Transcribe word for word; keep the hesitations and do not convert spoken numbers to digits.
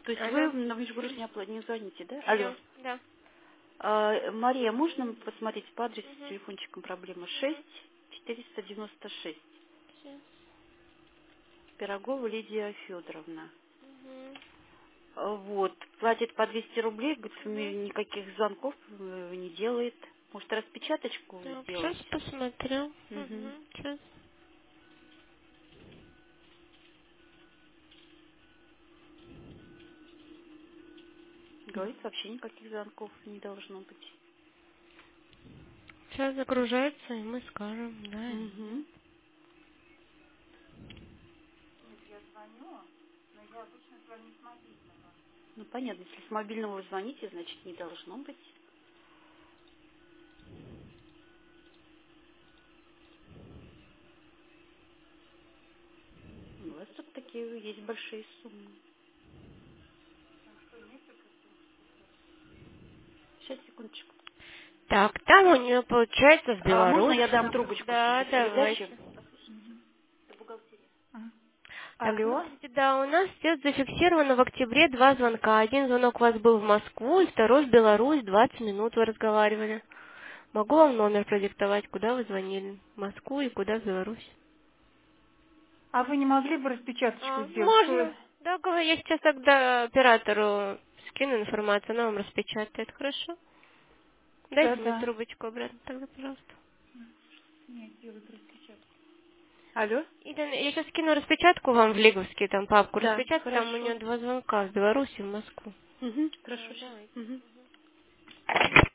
То есть Алло. вы на Межгород не, опла- не звоните, да? Алло. Нет, да. А, Мария, можно посмотреть по адресу с Угу. телефончиком проблема шесть четыреста девяносто шесть. Сейчас. Пирогова Лидия Федоровна. Угу. А, Вот. Платит по двести рублей, говорит, что Угу. никаких звонков э, не делает. Может, распечаточку Так, сейчас сделать? посмотрю. Угу. Угу. Сейчас. Говорит, вообще никаких звонков не должно быть. Сейчас загружается, и мы скажем, да или нет. Угу. Ну, понятно, если с мобильного вы звоните, значит, не должно быть. У вас тут такие есть большие суммы. Сейчас, секундочку. Так, там у нее получается с А можно я Беларуси. дам трубочку Да, через передачу? давайте. Ага. Так, Алло? смотрите, да, у нас сейчас зафиксировано в октябре два звонка. Один звонок у вас был в Москву, и второй в Беларусь. двадцать минут вы разговаривали. Могу вам номер продиктовать, куда вы звонили? В Москву и куда в Беларусь? А вы не могли бы распечаточку А, сделать? Что- можно. Да, говорю, я сейчас тогда оператору скину информацию, она вам распечатает, хорошо? Дайте мне Да-да. трубочку обратно тогда, пожалуйста. Нет, делать распечатку. Алло? И да, я сейчас скину распечатку вам в Лиговский, там папку Да, распечатку, там у хорошо. нее два звонка с Беларуси в Москву. Угу, Да, хорошо, сейчас. давайте. Угу.